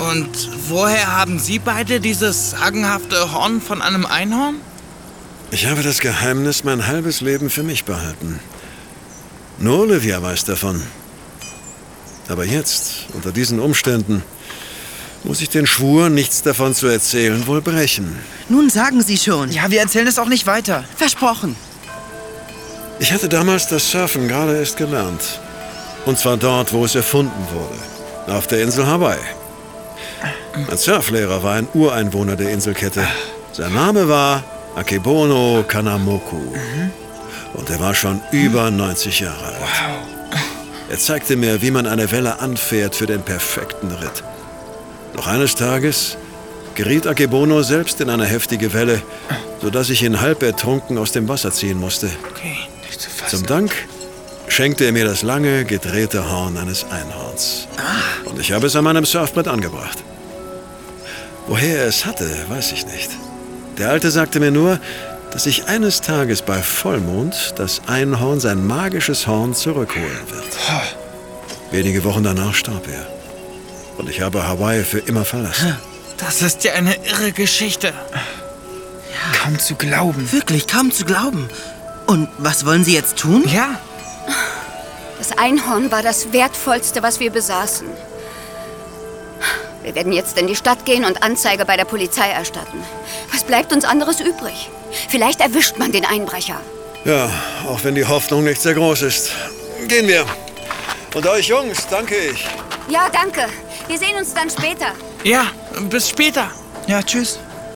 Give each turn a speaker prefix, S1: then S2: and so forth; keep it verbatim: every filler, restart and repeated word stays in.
S1: Und woher haben Sie beide dieses sagenhafte Horn von einem Einhorn?
S2: Ich habe das Geheimnis mein halbes Leben für mich behalten. Nur Olivia weiß davon. Aber jetzt, unter diesen Umständen, muss ich den Schwur, nichts davon zu erzählen, wohl brechen.
S3: Nun sagen Sie schon.
S4: Ja, wir erzählen es auch nicht weiter.
S3: Versprochen.
S2: Ich hatte damals das Surfen gerade erst gelernt. Und zwar dort, wo es erfunden wurde. Auf der Insel Hawaii. Mein Surflehrer war ein Ureinwohner der Inselkette. Sein Name war Akebono Kanamoku. Mhm. Und er war schon über neunzig Jahre alt. Wow. Er zeigte mir, wie man eine Welle anfährt für den perfekten Ritt. Doch eines Tages geriet Akebono selbst in eine heftige Welle, sodass ich ihn halb ertrunken aus dem Wasser ziehen musste.
S1: Okay, nicht zu fassen.
S2: Zum Dank schenkte er mir das lange, gedrehte Horn eines Einhorns.
S1: Ah.
S2: Und ich habe es an meinem Surfbrett angebracht. Woher er es hatte, weiß ich nicht. Der Alte sagte mir nur, dass ich eines Tages bei Vollmond das Einhorn sein magisches Horn zurückholen wird. Wenige Wochen danach starb er. Und ich habe Hawaii für immer verlassen.
S1: Das ist ja eine irre Geschichte.
S4: Ja. Kaum zu glauben.
S3: Wirklich, kaum zu glauben. Und was wollen Sie jetzt tun?
S1: Ja.
S5: Das Einhorn war das Wertvollste, was wir besaßen. Wir werden jetzt in die Stadt gehen und Anzeige bei der Polizei erstatten. Was bleibt uns anderes übrig? Vielleicht erwischt man den Einbrecher.
S2: Ja, auch wenn die Hoffnung nicht sehr groß ist. Gehen wir. Und euch Jungs danke ich.
S5: Ja, danke. Wir sehen uns dann später.
S1: Ja, bis später.
S4: Ja, tschüss.